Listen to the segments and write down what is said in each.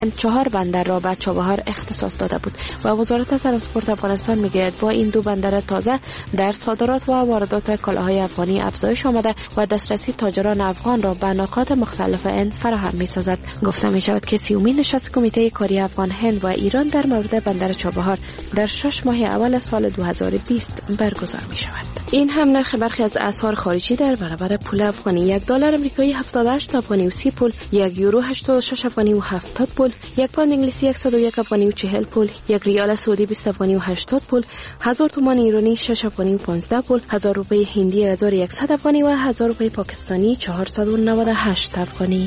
4 بندر را به چابهار اختصاص داده بود و وزارت ترانسپورت افغانستان میگوید با این 2 بندر تازه در صادرات و واردات کالاهای افغانی افزایش آمده و دسترسی تاجران افغان را به نقاط مختلف هند فراهم می‌سازد. گفته می‌شود که 30مین نشست کمیته کاری افغان هند و ایران در مورد بندر چابهار در 6 ماه اول سال 2020 برگزار می‌شود. این هم نرخ برخی از اسعار خارجی در برابر پول افغانی: $1 آمریکایی 78 افغانی و 30 پول، €1 86 افغانی و 70 پول، 1 پوند انگلیسی 101 افغانی و 40 پول، 1 ریال سعودی 20 افغانی و 80 پول، 1000 تومان ایرانی 6 افغانی و 15 پول، 1000 روپی هندی 1100 افغانی و 1000 روپی پاکستانی 498 افغانی.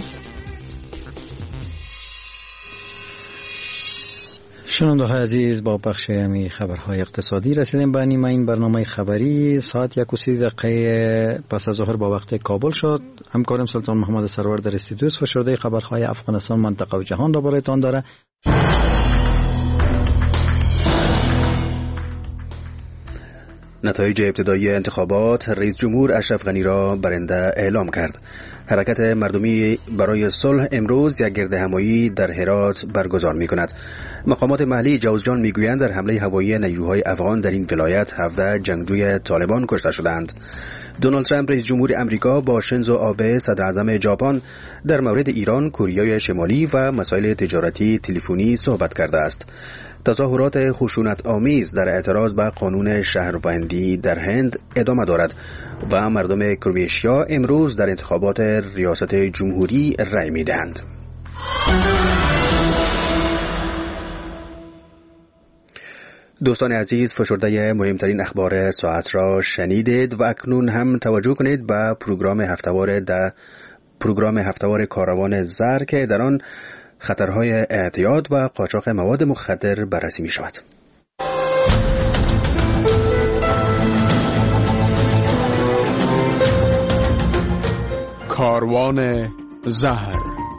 شنونده‌های عزیز، با بخش همی خبرهای اقتصادی رسیدیم به نیمه این برنامه خبری. ساعت 1:30 پس از ظهر با وقت کابل شد. همکارم سلطان محمد سرور در استودیو فشرده خبرهای افغانستان، منطقه و جهان را برایتان داره. نتایج ابتدایی انتخابات رئیس جمهور اشرف غنی را برنده اعلام کرد. حرکت مردمی برای صلح امروز یک گردهمایی در هرات برگزار می‌کند. مقامات محلی جوزجان می‌گویند در حمله هوایی نیروهای افغان در این ولایت 17 جنگجوی طالبان کشته شدند. دونالد ترامپ رئیس جمهور امریکا با شینزو آبه صدر اعظم ژاپن در مورد ایران، کره شمالی و مسائل تجارتی تلفنی صحبت کرده است. تظاهرات خشونت آمیز در اعتراض به قانون شهروندی در هند ادامه دارد و مردم کرواتیا امروز در انتخابات ریاست جمهوری رأی می‌دهند. دوستان عزیز، فشرده مهمترین اخبار ساعت را شنیدید و اکنون هم توجه کنید به پروگرام هفتهوار کاروان زر که در آن خطرهای اعتیاد و قاچاق مواد مخدر بررسی می شود. کاروان زهر.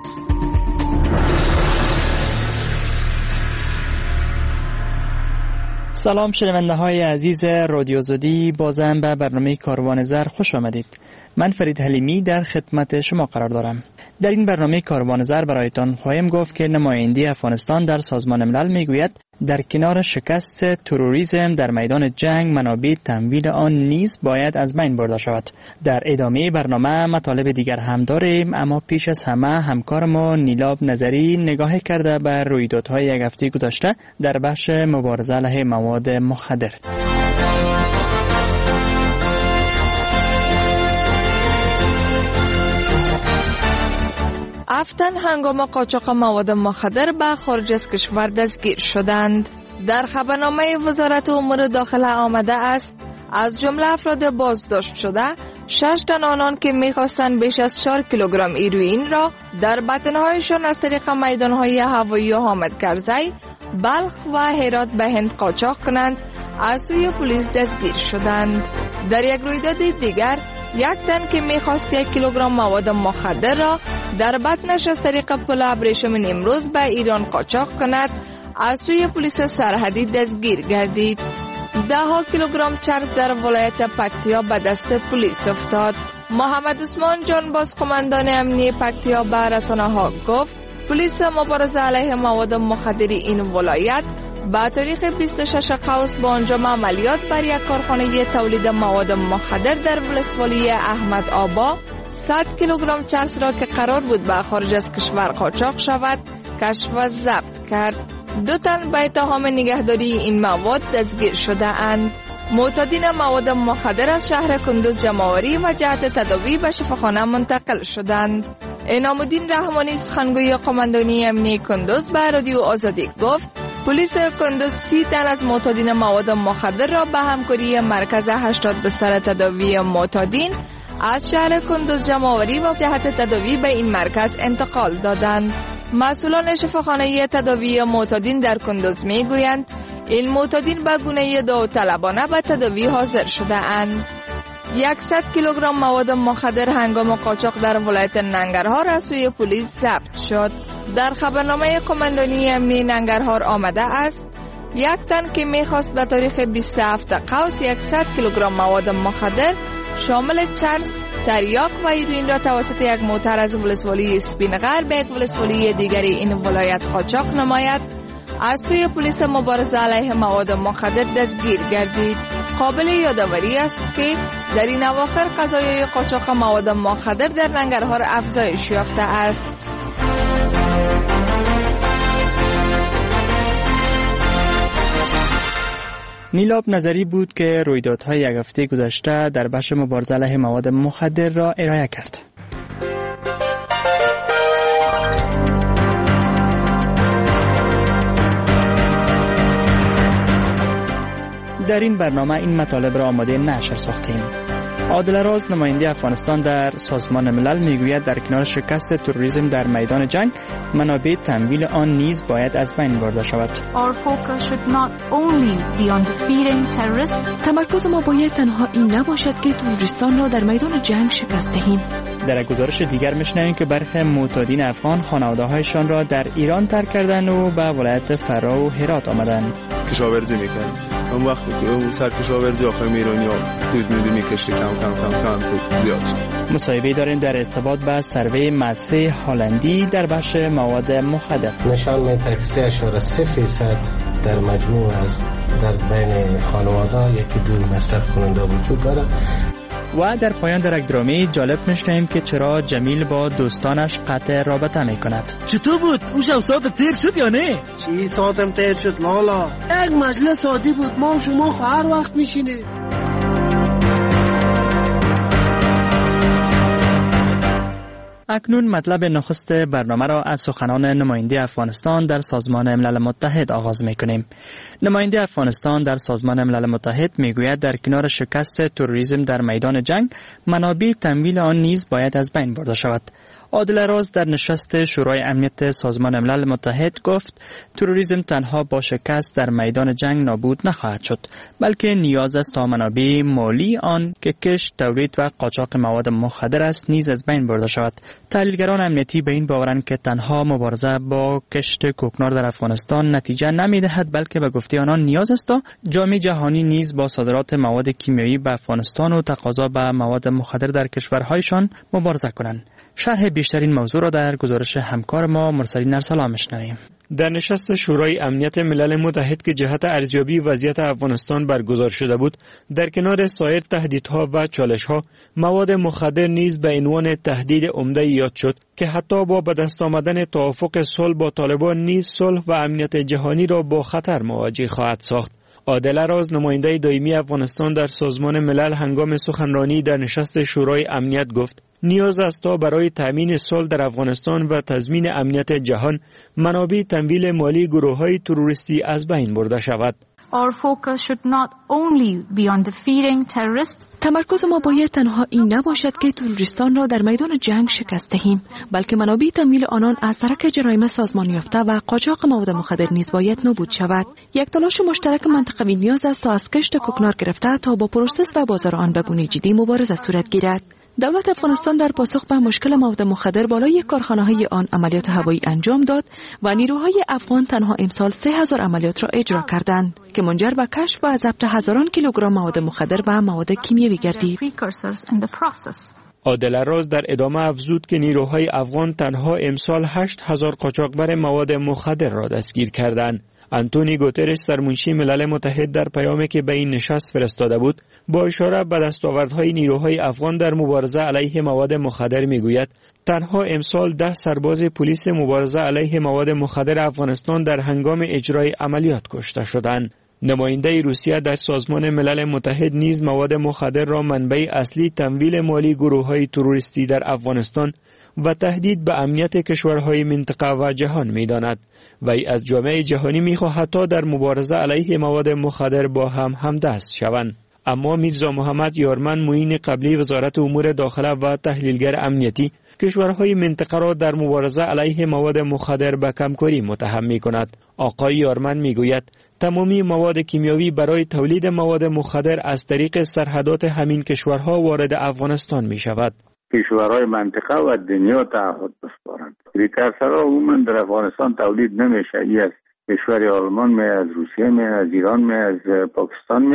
سلام شنونده های عزیز رادیو زودی، بازم به برنامه کاروان زر خوش آمدید. من فرید حلیمی در خدمت شما قرار دارم. در این برنامه کاروان زر برایتان خواهیم گفت که نماینده افغانستان در سازمان ملل میگوید در کنار شکست تروریسم در میدان جنگ، منابع تمویل آن نیز باید از بین برده شود. در ادامه برنامه مطالب دیگر هم داریم، اما پیش از همه همکار ما نیلاب نظری نگاه کرده به رویدادهای یک هفته گذشته در بخش مبارزه علیه مواد مخدر. افتن هنگام قاچاق مواد مخدر به خارج از کشور دستگیر شدند. در خبرنامه وزارت امور داخله آمده است از جمله افراد بازداشت شده 6 تن آنان که می‌خواستند بیش از 4 کیلوگرم هیروئین را در بطن‌هایشان از طریق میدان‌های هوایی حامد کرزی، بلخ و هرات به هند قاچاق کنند از سوی پلیس دستگیر شدند. در یک رویداد دیگر یک تن که می‌خواست 1 کیلوگرم مواد مخدر را در بطنش از طریق پل ابریشم نیمروز به ایران قاچاق کند از سوی پلیس سرحدی دستگیر گردید. 10 کیلوگرم چرس در ولایت پکتیا به دست پلیس افتاد. محمد عثمان جانباز قماندان امنیه پکتیا به رسانه‌ها گفت پلیس مبارزه علیه مواد مخدر این ولایت با تاریخ 26 قوس با انجام عملیات بر یک کارخانه تولید مواد مخدر در ولسوالی احمد آبا 100 کیلوگرم چرس را که قرار بود به خارج از کشور قاچاق شود کشف و ضبط کرد. 2 تن به اتهام نگهداری این مواد دستگیر شده اند. معتادین مواد مخدر از شهر کندوز جمع‌آوری و جهت تداوی به شفاخانه منتقل شدند. انعام الدین رحمانی سخنگوی قماندانی امنیه کندوز به رادیو آزادی گفت پلیس کندوز 30 تن از معتادین مواد مخدر را به همکاری مرکز 80 بستر تداوی معتادین از شهر کندوز جمع‌آوری و جهت تداوی به این مرکز انتقال دادند. مسئولان شفاخانه تداوی معتادین در کندوز میگویند این معتادین به گونه داوطلبانه به تداوی حاضر شده اند. 100 کیلوگرم مواد مخدر هنگام قاچاق در ولایت ننگرهار از سوی پلیس ضبط شد. در خبرنامه قماندانی امنیه ننگرهار آمده است یک تن که میخواست به تاریخ 27 قوس 100 کیلوگرم مواد مخدر شامل چرس، تریاک و هیروئین را توسط یک موتر از ولسوالی سپینغر به یک ولسوالی دیگری این ولایت قاچاق نماید از سوی پلیس مبارزه علیه مواد مخدر دستگیر گردید. قابل یادآوری است که در این اواخر قضایای قاچاق مواد مخدر در ننگرهار افزایش یافته است. نیلاب نظری بود که رویدادهای یک هفته گذشته در بخش مبارزه علیه مواد مخدر را ارائه کرد. در این برنامه این مطالب را آماده نشر ساختیم. عادل راز نماینده افغانستان در سازمان ملل میگوید در کنار شکست تروریسم در میدان جنگ منابع تمویل آن نیز باید از بین برده شود. تمرکز ما باید تنها این نباشد که تروریستان را در میدان جنگ شکست دهیم. در گزارش دیگر میشنویم که برخی معتادین افغان خانواده‌هایشان را در ایران ترک کردند و به ولایت فرا و هرات آمدند. کشاورزی میکرد. اون وقتی که اون سر کشاورزی آخر ایرانی‌ها دود میکشید کم زیاد شد. مصاحبه داریم در ارتباط با سروی مؤسسه هالندی در بخش مواد مخدر. نشان میده که 3.3% در مجموع از در بین خانواده یکی دور مصرف کننده وجود دارد. و در پایان در یک درامه جالب میشنویم که چرا جمیل با دوستانش قطع رابطه میکند. چطور بود؟ اون شب ساعت تیر شد یا نه؟ چی ساعتم تیر شد لالا؟ یک مجلس عادی بود، ما و شما هر وقت میشینیم. اکنون مطلب نخست برنامه را از سخنان نماینده افغانستان در سازمان ملل متحد آغاز می‌کنیم. نماینده افغانستان در سازمان ملل متحد میگوید در کنار شکست تروریسم در میدان جنگ منابع تمویل آن نیز باید از بین برده شود. عادل راز در نشست شورای امنیت سازمان ملل متحد گفت تروریسم تنها با شکست در میدان جنگ نابود نخواهد شد، بلکه نیاز است تا منابع مالی آن که کشت، تولید و قاچاق مواد مخدر است نیز از بین برده شود. تحلیلگران امنیتی به این باورند که تنها مبارزه با کشت کوکنار در افغانستان نتیجه نمی‌دهد، بلکه به گفته آنان نیاز است تا جامعه جهانی نیز با صادرات مواد کیمیایی به افغانستان و تقاضا به مواد مخدر در کشورهایشان مبارزه کنند. شرح بیشترین موضوع را در گزارش همکار ما مرسلین ارسلان میشنویم. در نشست شورای امنیت ملل متحد که جهت ارزیابی وضعیت افغانستان برگزار شده بود، در کنار سایر تهدیدها و چالش‌ها، مواد مخدر نیز به عنوان تهدید عمده یاد شد که حتی با به دست آمدن توافق صلح با طالبان نیز صلح و امنیت جهانی را با خطر مواجه خواهد ساخت. عادل راز نماینده دائمی افغانستان در سازمان ملل هنگام سخنرانی در نشست شورای امنیت گفت نیاز است تا برای تامین صلح در افغانستان و تضمین امنیت جهان منابع تمویل مالی گروه‌های تروریستی از بین برده شود. تمرکز ما باید تنها این نباشد که تروریستان را در میدان جنگ شکست دهیم، بلکه منابع تمویل آنان از ترک جرایم سازمان یافته و قاچاق مواد مخدر نیز باید نابود شود. یک تلاش مشترک منطقوی نیاز است تا از کشت کوکنار گرفته تا با پروسس و بازار آن به گونه جدی مبارزه صورت گیرد. دولت افغانستان در پاسخ به مشکل مواد مخدر بالای کارخانه‌های آن عملیات هوایی انجام داد و نیروهای افغان تنها امسال 3000 عملیات را اجرا کردند که منجر به کشف و ضبط هزاران کیلوگرم مواد مخدر و مواد کیمیایی گردید. عادل راز در ادامه افزود که نیروهای افغان تنها امسال 8000 قاچاقبر مواد مخدر را دستگیر کردند. آنتونی گوترش سرمنشی ملل متحد در پیامی که به این نشست فرستاده بود با اشاره به دستاوردهای نیروهای افغان در مبارزه علیه مواد مخدر میگوید تنها امسال 10 سرباز پلیس مبارزه علیه مواد مخدر افغانستان در هنگام اجرای عملیات کشته شدند. نماینده روسیه در سازمان ملل متحد نیز مواد مخدر را منبع اصلی تمویل مالی گروه‌های تروریستی در افغانستان و تهدید به امنیت کشورهای منطقه و جهان می‌داند و از جامعه جهانی می‌خواهد تا در مبارزه علیه مواد مخدر با هم همدست شوند. اما میرزا محمد یارمن معین قبلی وزارت امور داخله و تحلیلگر امنیتی کشورهای منطقه را در مبارزه علیه مواد مخدر به کمکاری متهم می‌کند. آقای یارمن می‌گوید تمامی مواد کیمیایی برای تولید مواد مخدر از طریق سرحدات همین کشورها وارد افغانستان می‌شود. کشورهای منطقه و دنیا تعهد بسپارند. پریکورسورها عموما در افغانستان تولید نمیشه. از کشور آلمان می، از روسیه می، از ایران می، از پاکستان می.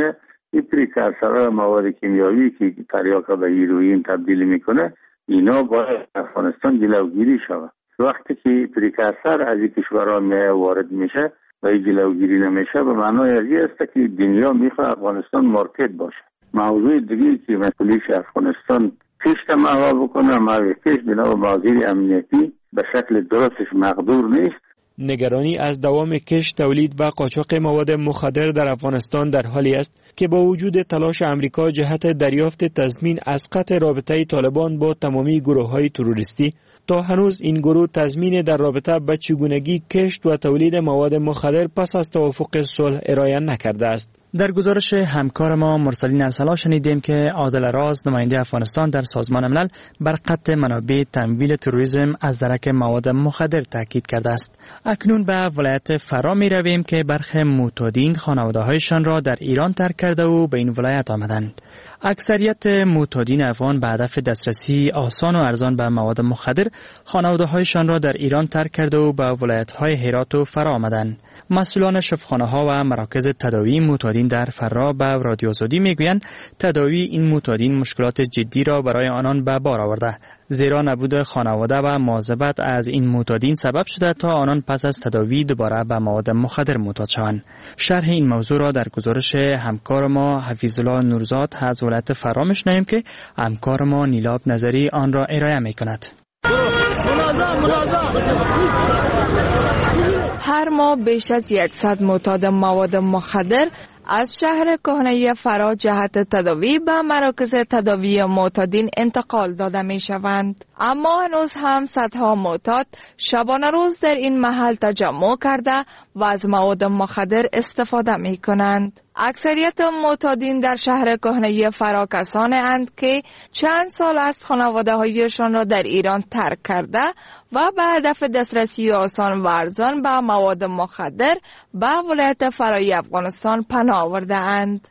این پریکورسورها مواد کیمیایی که تریاک به هیروئین تبدیل میکنه، اینا باید افغانستان جلوگیری شود. وقتی که پریکورسور از این کشورها وارد میشه و این جلوگیری نمیشه، به معنای از این است که دنیا میخواد افغانستان مارکت باشه. موضوع دیگه که مسئولیت افغانستان کشت محوا بکنه، موضوع کشت بنا به وزیر امنیتی به شکل درستش مقدور نیست. نگرانی از دوام کشت، تولید و قاچاق مواد مخدر در افغانستان در حالی است که با وجود تلاش امریکا جهت دریافت تضمین از قطع رابطه طالبان با تمامی گروه‌های تروریستی، تا هنوز این گروه تضمین در رابطه با چگونگی کشت و تولید مواد مخدر پس از توافق صلح ارائه نکرده است. در گزارش همکار ما مرسلین ارسلا شنیدیم که عادل راز، نماینده افغانستان در سازمان ملل، بر قطع منابع تمویل تروریسم از درک مواد مخدر تاکید کرده است. اکنون به ولایت فرا می رویم که برخی معتادین خانواده‌هایشان را در ایران ترک کرده و به این ولایت آمدند. اکثریت معتادین افغان به هدف دسترسی آسان و ارزان به مواد مخدر خانواده‌هایشان را در ایران ترک کرده و به ولایت‌های هرات و فرا آمدند. مسئولان شفاخانه‌ها و مراکز تداوی معتادین در فرا به رادیو آزادی میگویند تداوی این معتادین مشکلات جدی را برای آنان به بار آورده، زیرا نبود خانواده و مواظبت از این معتادین سبب شده تا آنان پس از تداوی دوباره به مواد مخدر معتاد شوند. شرح این موضوع را در گزارش همکار ما حفیظالله نورزاد از ولایت فرا میشنویم که همکار ما نیلاب نظری آن را ارائه میکند. هر ماه بیش از 100 معتاد مواد مخدر از شهر کهنه فرا جهت تداوی به مراکز تداوی معتادین انتقال داده می شوند. اما هنوز هم صدها معتاد شبانه روز در این محل تجمع کرده و از مواد مخدر استفاده می کنند. اکثریت معتادین در شهر کهنه فرا کسانی اند که چند سال است خانواده هایشان را در ایران ترک کرده و به هدف دسترسی آسان و ارزان به مواد مخدر به ولایت فرای افغانستان پناه آورده اند.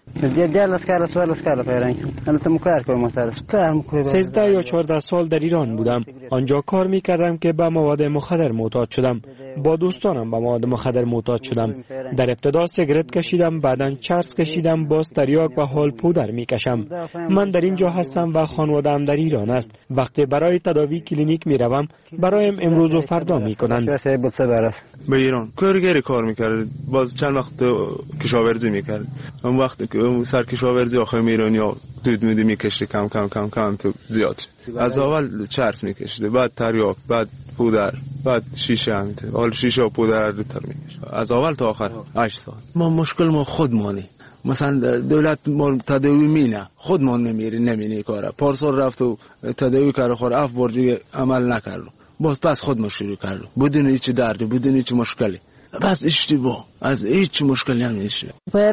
13 یا 14 سال در ایران بودم. آنجا کار می کردم که به مواد مخدر معتاد شدم. با دوستانم به مواد مخدر معتاد شدم. در ابتدا سیگرت کشیدم، بعداً چرس کشیدم، باز تریاک و حال پودر می کشم. من در اینجا هستم و خانواده‌ام در ایران است. وقتی برای تداوی کلینیک می روم، برایم امروز و فردا می کنند. به ایران کارگری کار میکرد، باز چند وقت کشاورزی میکرد. اون وقت که سر کشاورزی آخر ایرانی‌ها دود میکشید کم تو زیاد. از اول چرس میکشید، بعد تریاک، بعد پودر، بعد شیشه همینطور. حال شیشه و پودر رو تر میکشید از اول تا آخر 8 سال. ما مشکل ما خودمانی، مثلا دولت ما تداوی مینه خودمان نمیره کاره. پارسال رفت و تداوی کرد خور اف برجی عمل نکرد، باز پس خود ما شروع کردیم بدون هیچ دردی، بدون هیچ مشکلی، بس اشتباه از هیچ مشکلی هم نیست.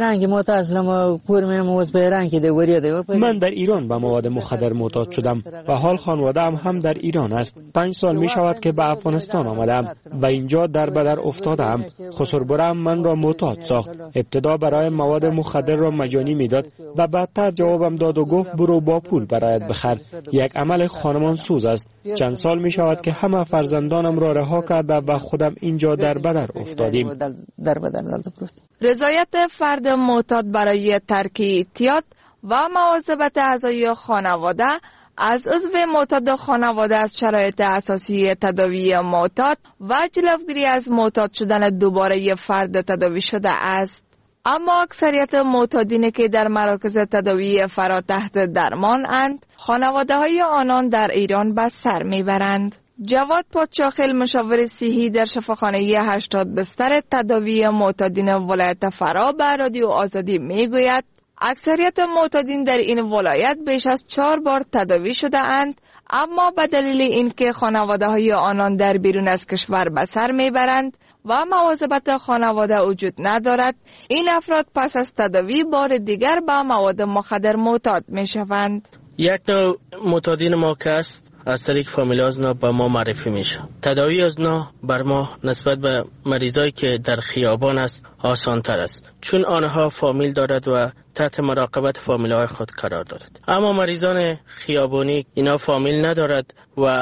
من در ایران به مواد مخدر معتاد شدم و حال خانواده‌ام هم در ایران است. 5 سال می شود که به افغانستان آمدم و اینجا در بدر افتادم. خسربرم من را معتاد ساخت. ابتدا برای مواد مخدر را مجانی میداد و بعدتر جوابم داد و گفت برو با پول برایت بخر. یک عمل خانمان سوز است. چند سال می شود که همه فرزندانم را رها کرده و خودم اینجا در بدر افتادیم. رضایت فرد معتاد برای ترک اعتیاد و مواظبت اعضای خانواده از عضو معتاد خانواده از شرایط اساسی تداوی معتاد و جلوگیری از معتاد شدن دوباره فرد تداوی شده است. اما اکثریت معتادینی که در مراکز تداوی فرا تحت درمان اند، خانواده های آنان در ایران به سر میبرند. جواد پادشاخیل، مشاور صحی در شفاخانه 80 بستر تداوی معتادین ولایت فرا به رادیو آزادی میگوید اکثریت معتادین در این ولایت بیش از 4 بار تداوی شده اند، اما به دلیل اینکه خانواده های آنان در بیرون از کشور به سر میبرند و مواظبت خانواده وجود ندارد، این افراد پس از تداوی بار دیگر به مواد مخدر معتاد میشوند. یک نوع معتادین ما که است از طریق فامیل از نا به ما معرفی میشه. تداوی از نا بر ما نسبت به مریضایی که در خیابان است آسان تر است، چون آنها فامیل دارد و تحت مراقبت فامیل های خود قرار دارد. اما مریضان خیابانی اینا فامیل ندارد و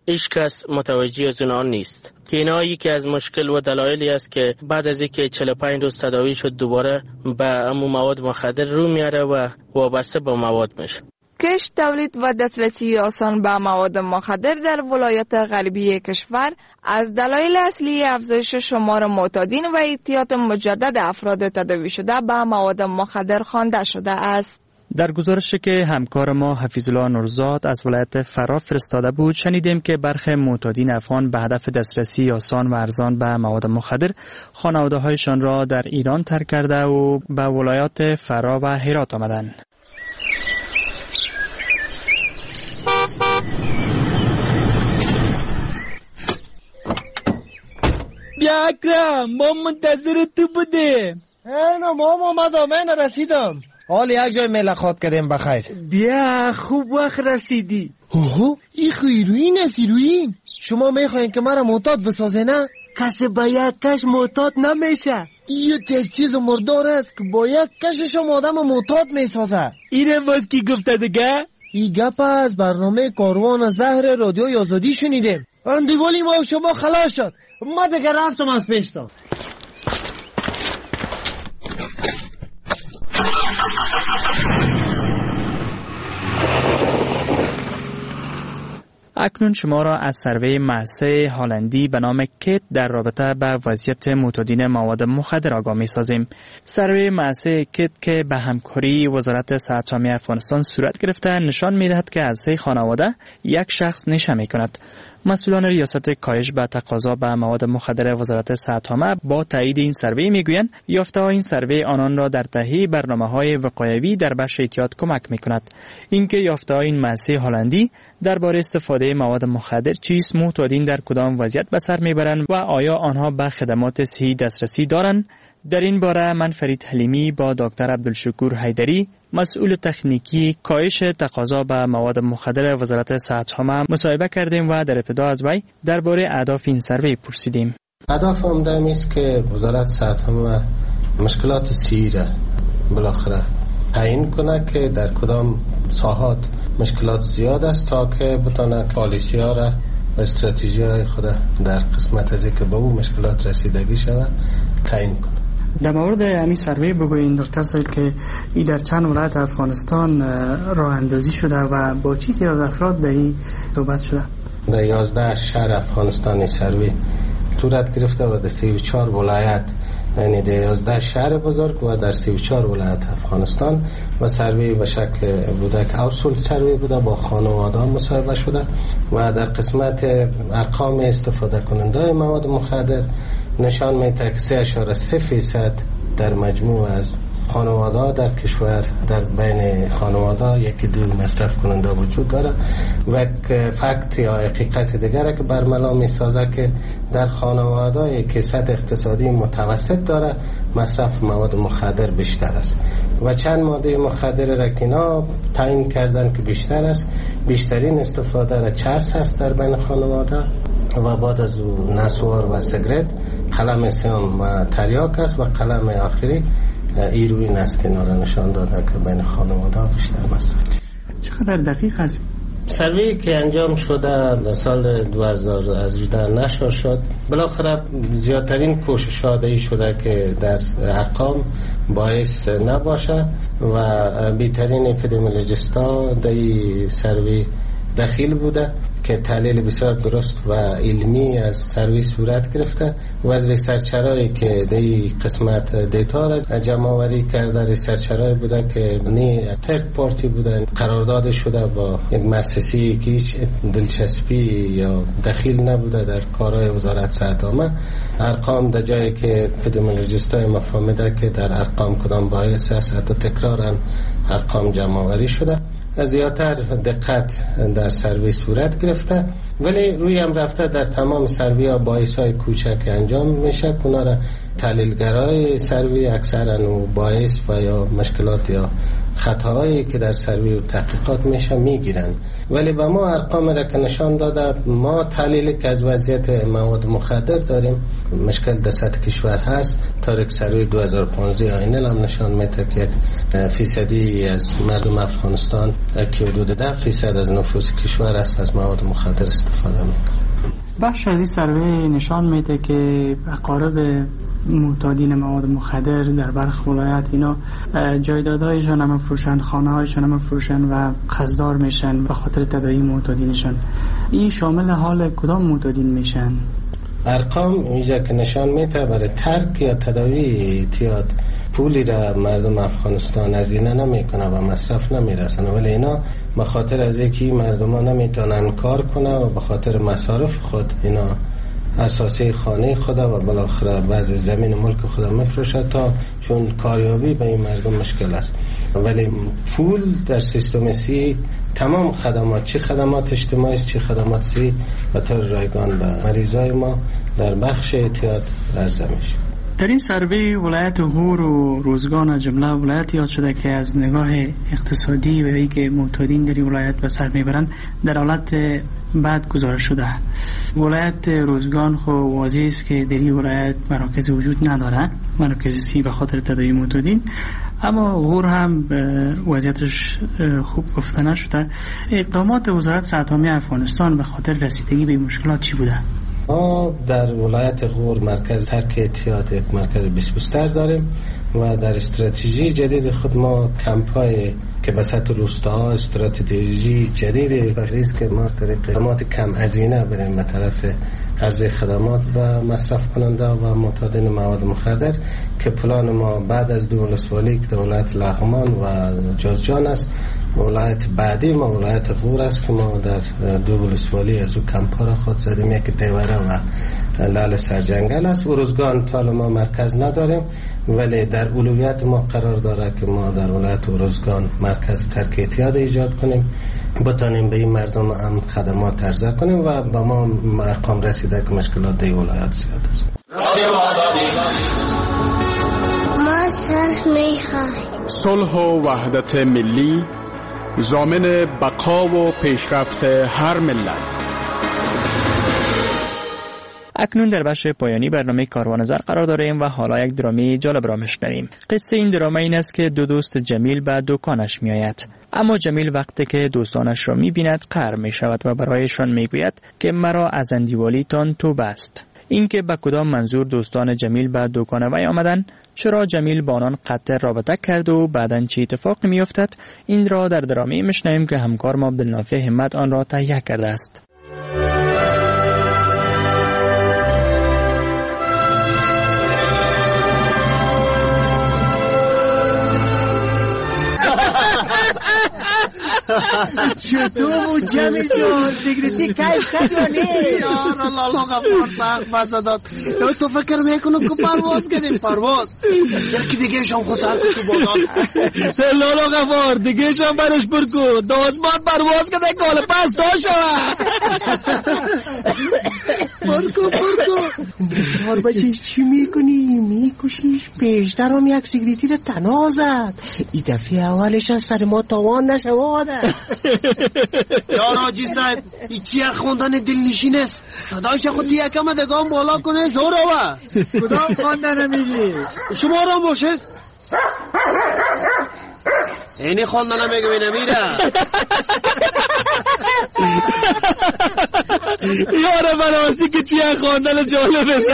هیچ کس متوجه از اونها نیست که اینا یکی از مشکل و دلایلی است که بعد از اینکه 45 روز تداوی شد دوباره به امو مواد مخدر رو میاره و وابسته با مواد میشه. کشت، تولید و دسترسی آسان به مواد مخدر در ولایات غربی کشور از دلایل اصلی افزایش شمار معتادین و اعتیاد مجدد افراد تداوی شده به مواد مخدر خوانده شده است. در گزارشی که همکار ما حفیظالله نورزاد از ولایت فرا فرستاده بود شنیدیم که برخی معتادین افغان به هدف دسترسی آسان و ارزان به مواد مخدر خانواده‌هایشان را در ایران ترک کرده و به ولایات فرا و هرات آمدند. بیا اکرم، ما منتظر تو بودیم. اینا مام آمدم، من رسیدم. حال یک جای ملاقات کردیم بخیر. بیا خوب وقت رسیدی. اوه این هیروئین است، هیروئین. شما میخواین که مرا معتاد بسازه نه؟ کسی با یک کش معتاد نمیشه. یه یک چیز مردار است که با یک کشش آدم معتاد میسازه. اینم باز کی گفته دیگه؟ این گپ از برنامه کاروان زهر رادیوی آزادی شنیدیم. اندیوالی ما شما خلاص شد. ما دیگه رفتم از پیشتان. اکنون شما را از سروی مؤسسه هلندی به نام کیت در رابطه با وضعیت معتادین مواد مخدر آگاه می‌سازیم. سروی مؤسسه کیت که به همکاری وزارت صحت عامه افغانستان صورت گرفته نشان می‌دهد که از 3 خانواده یک شخص نشه می‌کند. مسئولان ریاست کاهش به تقاضا به مواد مخدر وزارت صحت عامه با تایید این سروی میگویند یافته‌های این سروی آنان را در تهیه برنامه‌های وقایوی در بخش اعتیاد کمک می‌کند. اینکه یافته‌های این مؤسسه هلندی درباره استفاده مواد مخدر چیست، معتادین در کدام وضعیت به سر میبرند و آیا آنها به خدمات صحی دسترسی دارند، در این باره من فرید حلیمی با دکتر عبدالشکور حیدری مسئول تکنیکی کاهش تقاضا به مواد مخدر وزارت صحت عامه مصاحبه کردیم و در ابتدا از وی درباره اهداف این سروی پرسیدیم. هدف عمده است که وزارت صحت عامه مشکلات صحی را بالاخره تعیین کنه که در کدام ساحات مشکلات زیاد است تا که بتونه پالیسی ها را و استراتژی های خود در قسمت از که به اون مشکلات رسیدگی شود تعیین کنه. در مورد همین سروی بگویید دکتر صاحب که این در چند ولایت افغانستان راه اندازی شده و با چی تعداد افراد در این صحبت شده؟ در 11 شهر افغانستانی سروی صورت گرفته و در 34 ولایت، یعنی در 11 شهر بزرگ و در 34 ولایت افغانستان و سروی به شکل بوده که اوصول سروی بوده با خانواده مصاحبه شده و در قسمت ارقام استفاده کننده مواد مخدر نشان میده که 3.3% در مجموع از خانواده در کشور در بین خانواده یکی دو مصرف کننده وجود داره و فکت یا حقیقت دیگره که برملا می سازه که در خانواده که سطح اقتصادی متوسط داره مصرف مواد مخدر بیشتر است و چند ماده مخدر را که اینا تعیین کردن که بیشتر است. بیشترین استفاده را چرس است در بین خانواده و بعد از او نسوار و سیگرت، قلم سیام و تریاک است و قلم آخری هیروئین است که نشان داده که بین خانواده بیشتر مصرف. چقدر دقیق است؟ سروی که انجام شده در سال 2018 نشر شد، بالاخره زیادترین کوششات ای شده که در ارقام باعث نباشه و بهترین اپیدمیولوژیستا در این سروی دخیل بوده که تحلیل بسیار درست و علمی از سروی صورت گرفته و از ریسرچرایی که در این قسمت دیتا را جمع آوری کرده ریسرچرایی بوده که نی ترد پارتی بوده قرارداد شده با یک مؤسسه‌ای که هیچ دلچسپی یا دخیل نبوده در کارهای وزارت صحت عامه. ارقام در جایی که اپیدمیولوژیستای مفهومیده که در ارقام کدام باعث است حتی تکرارا ارقام جمع آوری شده. زیادتر دقت در سروی صورت گرفته ولی روی هم رفته در تمام سروی ها باعث های کوچک انجام میشه اونا را تحلیلگرای سروی اکثرا و باعث و یا مشکلات یا خطاهایی که در سروی و تحقیقات میشه میگیرن ولی به ما ارقام را که نشان داده ما تحلیلی که از وضعیت مواد مخدر داریم مشکل در سطح کشور هست. تاریخ سروی 2015 آینل هم نشان میده که 1% از مردم افغانستان که حدود 10% از نفوس کشور است از مواد مخدر استفاده میکنه. بخش از این سروی نشان میده که اقارب معتادین مواد مخدر در برخی ولایت اینا جایدادهایشان هم فروشن، خانه هایشان هم فروشن و قصدار میشن به خاطر تداوی معتادینشان. این شامل حال کدام معتادین میشن؟ ارقام اینجا که نشان میده برای ترک یا تداوی اعتیاد پولی را مردم افغانستان از اینا نمیکنه و مصرف نمیرسن، ولی اینا به خاطر از اینکه مردم ها نمیتونن کار کنه و به خاطر مصارف خود اینا اساسی خانه خدا و بالاخره بعض زمین ملک خدا میفروشه تا چون کاریابی به این مردم مشکل است. ولی پول در سیستم سی تمام خدمات، چه خدمات اجتماعی چه خدمات سی به طور رایگان به مریضای ما در بخش اعتیاد عرضه میشه. در این سروی ولایت غور و روزگان از جمله ولایت یاد شده که از نگاه اقتصادی و ای که معتادین در ولایت به سر میبرن در حالت بعد گزارش شده. ولایت روزگان خو واضح است که در این ولایت مراکز وجود نداره، مراکز سی به خاطر تداوی معتادین، اما غور هم وضعیتش خوب گفته نشده. اقدامات وزارت صحت عامه افغانستان به خاطر رسیدگی به مشکلات چی بوده؟ ما در ولایت غور مرکز ترک اعتیاد یک مرکز بسپوستر داریم و در استراتژی جدید خود ما کمپای که به سطح روستاها استراتژی جدید است که ما طریق خدمات کم هزینه بریم به طرف عرضه خدمات به مصرف کننده و معتادین مواد مخدر که پلان ما بعد از 2 ولسوالی که ولایت لغمان و جوزجان است، ولایت بعدی ما ولایت غور است که ما در 2 ولسوالی از او کمپا را خود زدیم، یک دیوره و لال سرجنگل است. و روزگان تال ما مرکز نداریم ولی در اولویت ما قرار داره که ما در ولایت روزگان مرکز ترک اعتیاد ایجاد کنیم، بتانیم به این مردم هم خدمات عرضه کنیم و با ما ارقام رسیده که مشکلات در ولایت زیاد است. ما صلح و وحدت ملی ضامن بقا و پیشرفت هر ملت. اکنون در بخش پایانی برنامه کاروان زر قرار داریم و حالا یک درامی جالب را میشنویم. قصه این دراما این است که 2 دوست جمیل به دکانش میآید، اما جمیل وقتی که دوستانش را میبیند قهر میشود و برایشان میگوید که مرا از اندیوالیتان توبه است. اینکه به کدام منظور دوستان جمیل به دکان وی آمدند، چرا جمیل با آنان قطع رابطه کرد و بعداً چه اتفاقی میافتد، این را در درامی میشنویم که همکار ما عبدالنافع همت آن را تهیه کرده است. چطور بود جمیل جان؟ سیگریتی کیف کرد یا نه؟ یار الله غفور سخت بسه داد. تو فکر میکنم که پرواز کردیم؟ پرواز یکی دیگه شام خود سر کن تو بادان. لالا غفور دیگه شام برش برکو دازمان پرواز کده کال پس دا شوه. برکو بسیار بچهش چی میکنی؟ میکشیش پیشترم یک سیگریتی رو تنازد. این دفعه اولش از سر ما تاوان نشواده. یار آجی صاحب این چیه خوندن دلنشین است؟ صدایش خود یکم دگام بالا کنه زور آوه. کدام خوندن میگی؟ شما را باشه اینی خوندن میگوی نمیره. یاره براستی که چیه خوندن جالب است.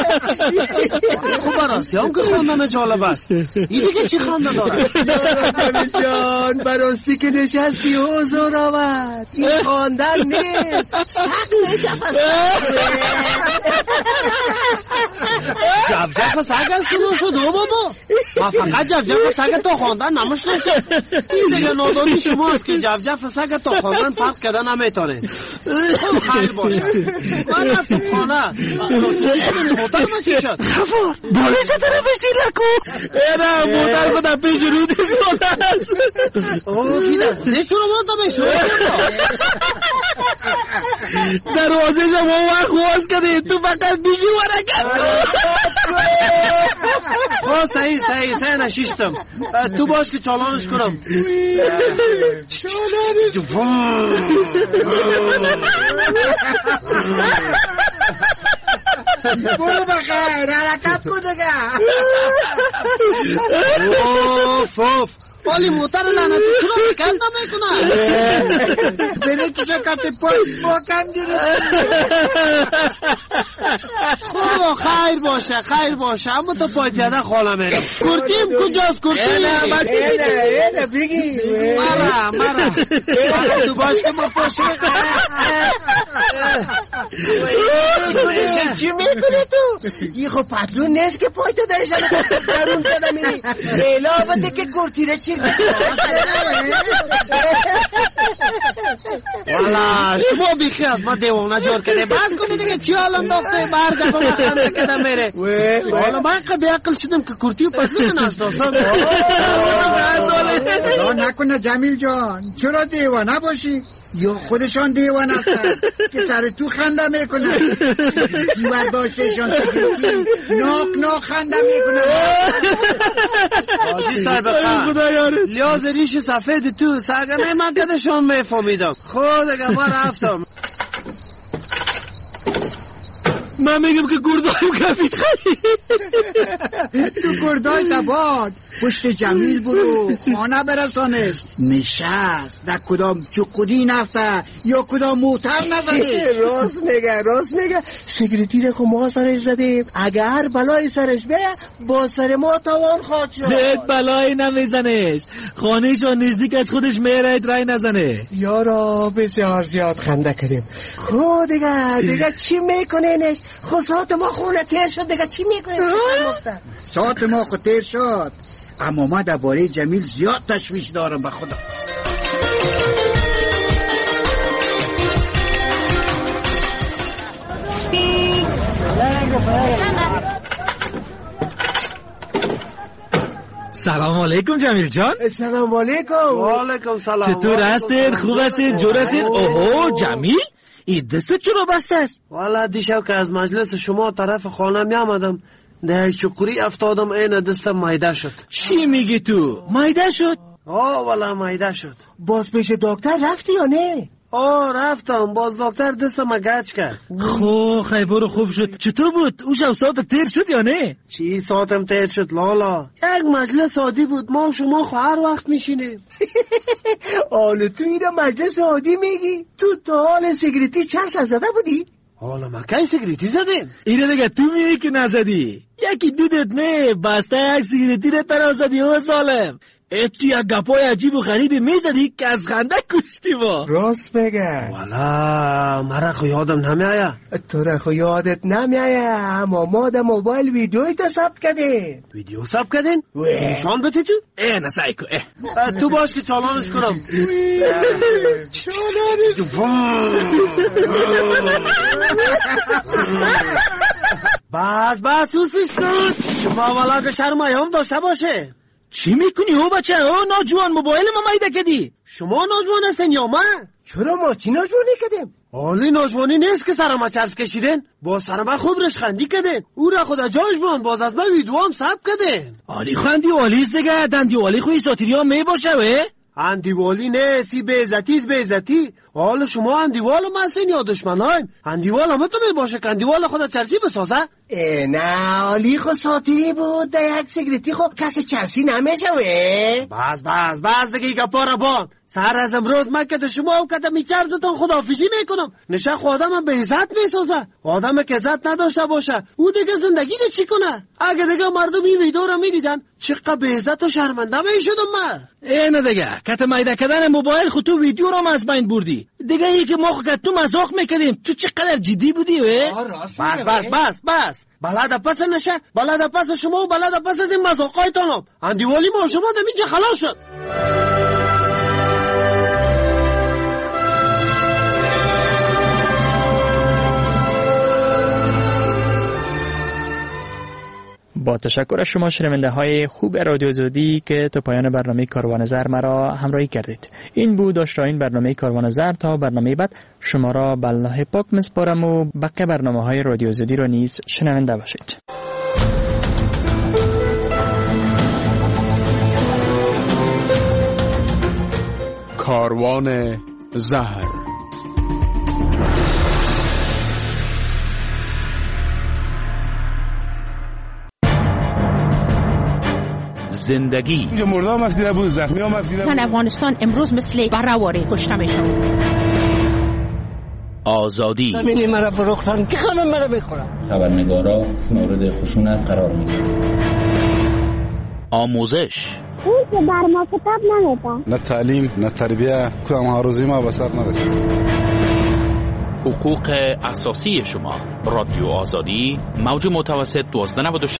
خب براستی هم که خوندن جالب است. این دیگه چی خونده داره؟ جمیل جان براستی که نشستی حضور آمد. این خوندن نیست، سقل جفت جفت سگ است کنو شد بابا. ما فقط جفت سگ تا خوندن نمشناسیم. این دیگه نادانی شما است که جفت سگ تا خوندن فرق کده نمیتونه. خیلی باشه من از تو خانه موتر ما چی شد؟ غفور بالش طرفش چی لکو اینا موتر خدا پیش رو دیزیده است. اوه بیده زیشتون رو مانتا بشو دروازه شما وقت خواست کده تو فقط بیشی ورکت خواه صحیح نشیشتم. تو باش که چالانش کنم. برو بخیر حرکت کن دیگه. اوف ولی موتر لعنتی چرا بکنده میکنه؟ بره که شکت پای با کم خب خیر باشه اما تو پای پیاده خاله میره. کرتیم کجاست کرتیم؟ اینه بگی مرا تو باش که ما پاشه. چی میکنه تو؟ این خب پتلون نیست که پای تو درشن درون شده میری علاوه که کرتیره چی والا شما بیخی از ما دیوانه جور کده بس کنی دیگه چی حال انداخته برگه با ما خنده کده میره. والا من قبی عقل شدم که کرتی و پتلون نشناسم. نکنه جمیل جان چرا دیوانه باشی؟ یا خودشان دیوانه هستن که سر تو خنده میکنن دیوار داشتهشان سکرتی ناک خنده میکنن. حاجی صاحب خواهر لیاز ریش سفید تو سرگنه من کدشان میفهمیدم. خود اگه ما رفتم من میگم که گردایم کفید خرید. تو گردای تباد پشت جمیل برو خانه برسانش نشست در کدام چقودی نفته یا کدام موتر نزده. راست میگه سکرتی رو که ما سرش زدیم اگر بلای سرش بیه با سر ما تاوان خواهد شد. بلای نمیزنش خانهشان نزدیک از خودش میره رای نزنه. یارا بسیار زیاد خنده کردیم. خود دیگه چی میکنینش؟ خود ساعت ما خونه تیر شد دیگه چی میکنین؟ ساعت ما خود تیر شد اما ما درباره جمیل زیاد تشویش دارم به خدا. سلام علیکم جمیل جان. سلام علیکم. وعلیکم سلام. چطور هستید؟ خوب هستید؟ جور هستید؟ اوهو جمیل این دستت چرا بسته است؟ والا دیشب که از مجلس شما طرف خانه می آمدم در چکوری افتادم این دستم مایده شد. چی میگی تو؟ مایده شد؟ والا مایده شد. باز پیش دکتر رفتی یا نه؟ رفتم باز دکتر دستم گچ کرد. خیلی برو خوب شد. چطور بود؟ او شب ساعت تیر شد یا نه؟ چی ساعتم تیر شد لالا؟ یک مجلس عادی بود ما شما هر وقت میشینیم. حالا تو اینو مجلس عادی میگی؟ تو تا حال سیگریتی چرس زده بودی؟ حالا ما کی سیگریتی زدیم؟ اینو دیگه تو میگی که نزدی. یکی دودت نه بسته یک سیگریتی رو ترا زدی او ظالم. تو یک گپای عجیب و غریبی میزدی که از خنده کشتی ما. راست بگه. والا مرا خو یادم نمیایه. تو را خو یادت نمیایه اما ما در موبایل ویدیوی تا ثبت کردیم. ویدیو ثبت کردین؟ نشان بده تو؟ نسایی کو تو باش که چالانش کنم. بس سوسیش کن. شما والا که شرمایه هم داشته باشه. چی میکنی او بچه؟ ناجوان موبایل ما مایده کدی. شما ناجوان هستین یا من؟ چرا ما چی ناجوانی کدیم؟ حالی ناجوانی نیست که سرما چرس کشیدین. باز سرما خوب رشخندی کدین. او را خدا جاش بان باز از من ویدیو هم ثبت کدین. حالی خندی والیست دیگه. دندی والی خوی ساتیری هم می باشه وی؟ اندیوالی نه سی بیزتی. حالا شما اندیوال هم هستین یا دشمنایم؟ اندیوال هم تو می باشه که اندیوال خدا چرسی بسازه؟ نه علی خو ساتیری بود در یک سیگریتی خب کسی چرسی نمیشه وی؟ بس دیگه ایگا پارا بان. سر از امروز من که شما هم که می چرزتون خداحافظی میکنم. نشه خود آدم به عزت میسازه. آدم که عزت نداشته باشه او دیگه زندگی ده چی کنه؟ اگه دیگه مردم این ویدیو رو میدیدن چقدر به عزت و شرمنده میشدم من. اینه دیگه کت مایده کردن موبایل خود تو ویدیو رو از بین بردی. دیگه ای که ما خود تو مزاق میکردیم تو چقدر جدی بودی وی؟ بس بلد پس نشه. بلد پس شما و بلد پس از این مزاقایتانم. اندیوالی ما شما دمیجه خلاص شد. با تشکر از شما شنونده های خوب رادیو زودی که تا پایان برنامه کاروان زر مرا همراهی کردید. این بود این برنامه کاروان زر. تا برنامه بعد شما را به الله پاک میسپارم و بقیه برنامه های رادیو زودی را نیز شنونده باشید. کاروان زهر. زندگی. اینجا مرده هم افدیده بود، زخمی هم افدیده بود. افغانستان امروز مثل بره‌واره کشته میشن. آزادی. زمین مرا فروختن که خانم مرا بخورم. خبرنگارا مورد خشونت قرار میگیرن. آموزش. اون که بر ما کتاب نمیده. نه تعلیم نه تربیه، کدام هاروزی ما به سر نرسید. حقوق اساسی شما. رادیو آزادی، موج متوسط 1296